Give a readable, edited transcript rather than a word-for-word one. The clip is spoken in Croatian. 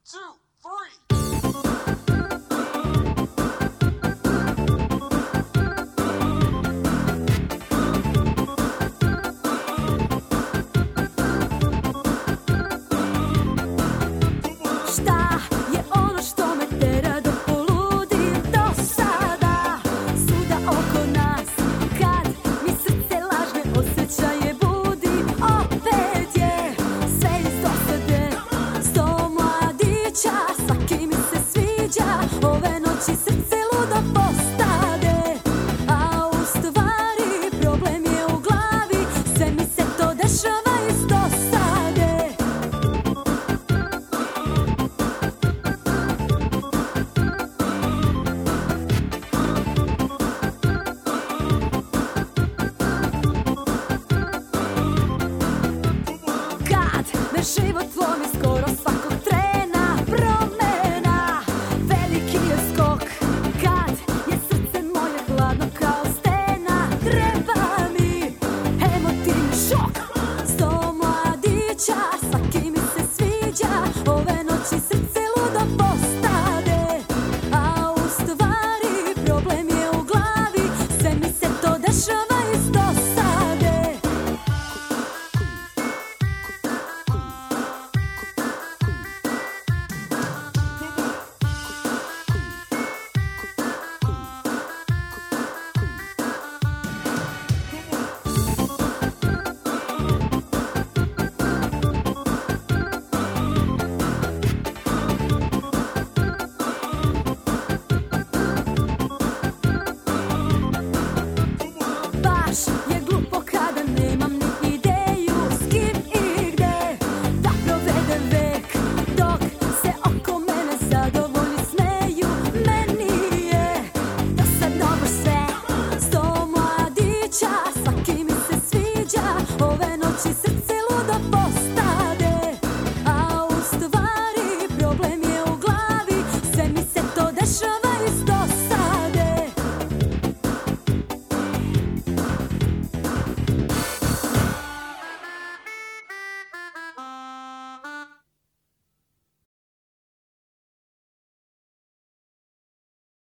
two, three. Šta je ono što me tera da poludim do sada? Svuda oko nas, kad mi srce lažne osjećaje budi, opet je sve iz dosade. Sto mladića, svaki mi se sviđa, ove